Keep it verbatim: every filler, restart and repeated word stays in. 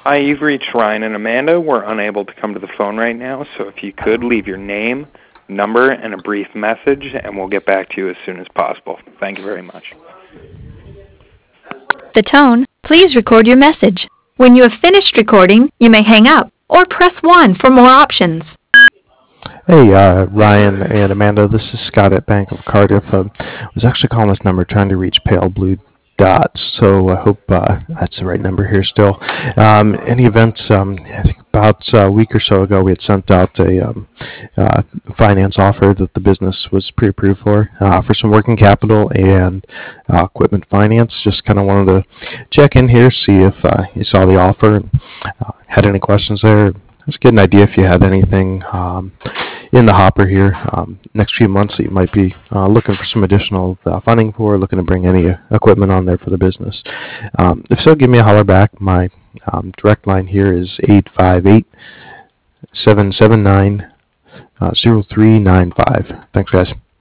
Hi, you've reached Ryan and Amanda. We're unable to come to the phone right now, so if you could leave your name, number, and a brief message, and we'll get back to you as soon as possible. Thank you very much. The tone, please record your message. When you have finished recording, you may hang up or press one for more options. Hey, uh, Ryan and Amanda, this is Scott at Bank of Cardiff. Uh, I was actually calling this number trying to reach Pale Blue Dots, so I hope uh, that's the right number here still. Um, any events, um, I think about a week or so ago we had sent out a um, uh, finance offer that the business was pre-approved for, uh, for some working capital and uh, equipment finance. Just kind of wanted to check in here, see if uh, you saw the offer and uh, had any questions there. Just get an idea if you had anything um, in the hopper here um, next few months that you might be uh, looking for some additional uh, funding for, looking to bring any uh, equipment on there for the business. Um, if so, give me a holler back. My um, direct line here is eight five eight, seven seven nine, zero three nine five. Thanks, guys.